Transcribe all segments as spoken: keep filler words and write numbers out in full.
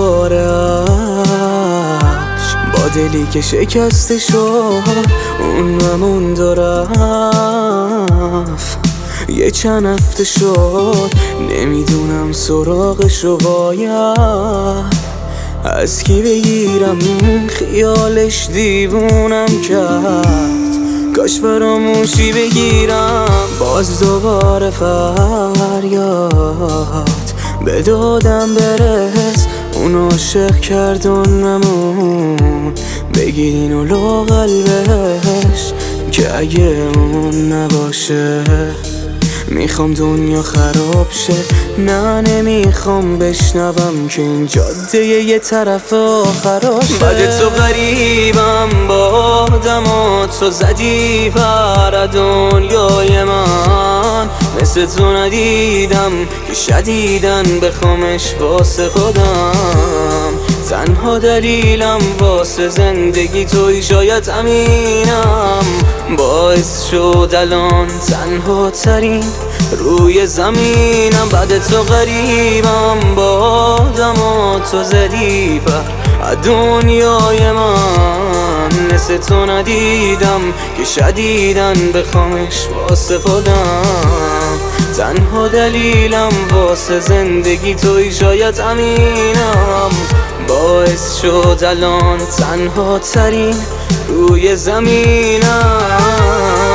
دوباره عشق با دلی که شکسته شد اون نموند و رفت. یه چند هفته شد نمیدونم سراغشو باید از کی بگیرم، خیالش دیوونم کرد. کاش فراموشی بگیرم باز دوباره فریاد به دادم برس. اون عاشق کرد و نمون، بگیرین و لاغل بهش که اگه اون نباشه میخوام دنیا خراب شه. نه نمیخوام بشنوم که این جاده یه طرف آخراشه. بعد تو غریبم با آدم و تو زدی پر دنیای من، مثل تو ندیدم که شدیدن بخوامش واسه خودم. تنها دلیلم واسه زندگی توی شاید امینم، باعث شد الان تنها ترین روی زمینم. بعد تو غریبم با آدم و تو زدی پر دنیای من، مثل تو ندیدم که شدیدن بخوامش واسه خودم. تنها دلیلم واسه زندگی توی شاید امینم، باعث شد الان تنها ترین روی زمینم.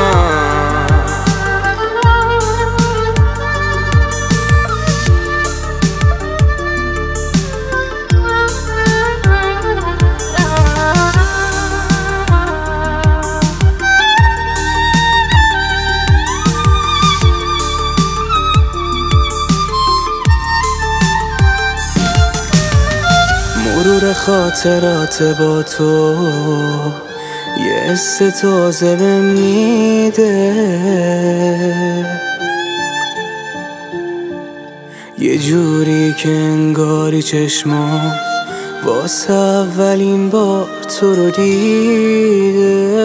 مرور خاطرات با تو یه حس تازه بهم میده، یه جوری که انگاری چشمام واسه اولین بار تو رو دیده.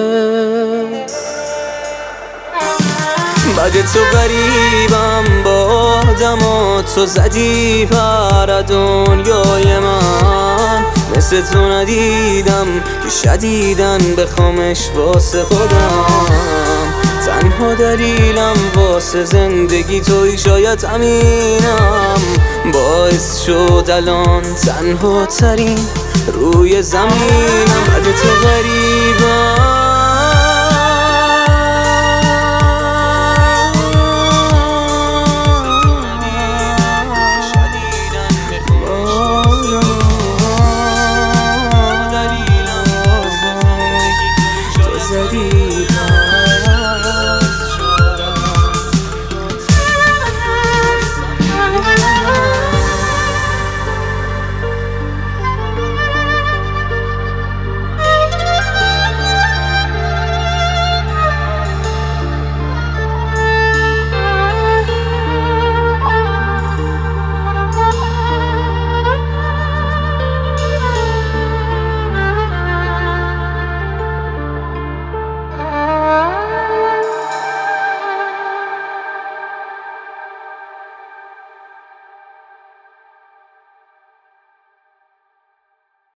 بعد تو غریبم با آدم و تو زدی پر دنیای من، مثل تو ندیدم که شدیدن بخوامش واسه خودم. تنها دلیلم واسه زندگی توی شاید امینم، باعث شد الان تنها ترین روی زمینم. بعد تو غریبم